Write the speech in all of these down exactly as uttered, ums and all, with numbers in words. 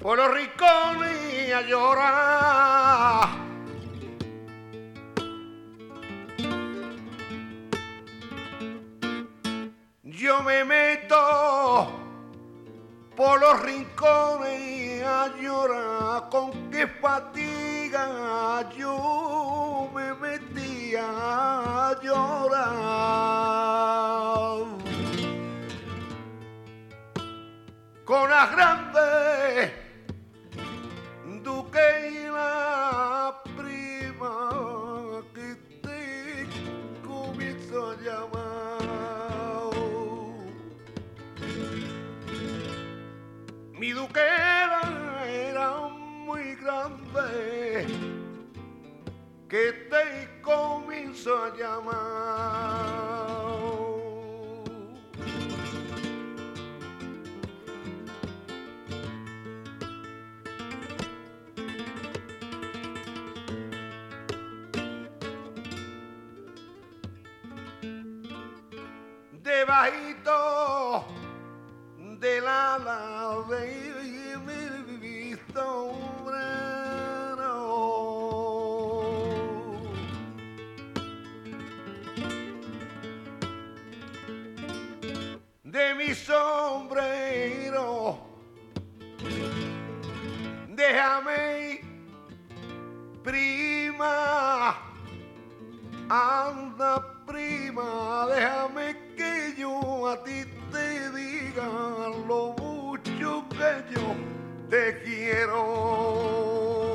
por los rincones a llorar. Yo me meto por los rincones a llorar, con qué fatiga yo me metía a llorar. Con las grandes duques y la prima que te comienzo a llamar. Mi duquera era muy grande que te comienzo a llamar. Debajito del ala de mi sombrero, de mi sombrero, déjame, prima, anda prima, déjame que yo a ti te diga lo mucho que yo te quiero.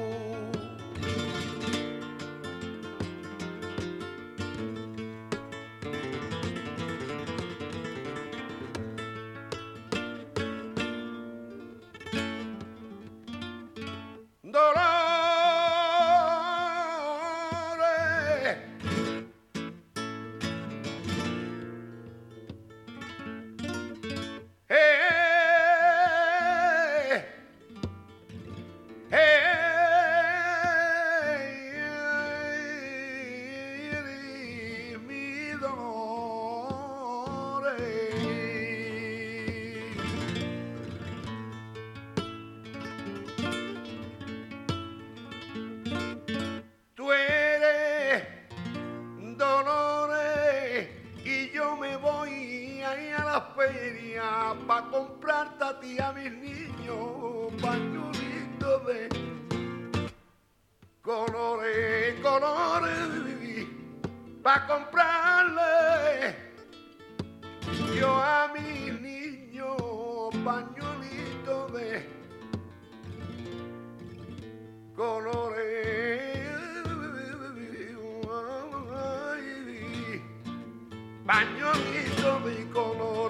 Dolores, hey, hey, mi Dolores. Tú eres Dolores y yo me voy a ir a la feria pa' comprarte a ti a mis niños pañuelitos de colores, colores, pa' comprarle yo a mis niños pañuelitos de colores. Pañuelitos de color.